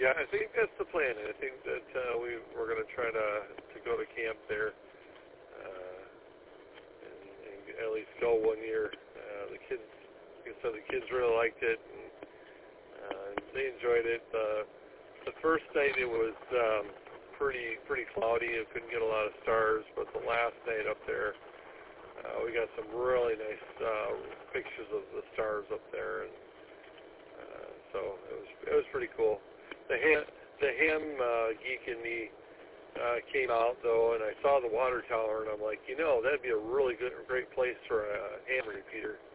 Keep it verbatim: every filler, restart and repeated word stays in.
Yeah, I think that's the plan. I think that uh, we we're going to try to to go to camp there, uh, and, and at least go one year. Uh, the kids, like I said, the kids really liked it, and uh, they enjoyed it. Uh, the first night it was um, pretty pretty cloudy. I couldn't get a lot of stars, but the last night up there, uh, we got some really nice uh, pictures of the stars up there, and uh, so it was it was pretty cool. The ham, the ham uh, geek in me uh, came out, though, and I saw the water tower, and I'm like, you know, that'd be a really good, great place for a ham repeater.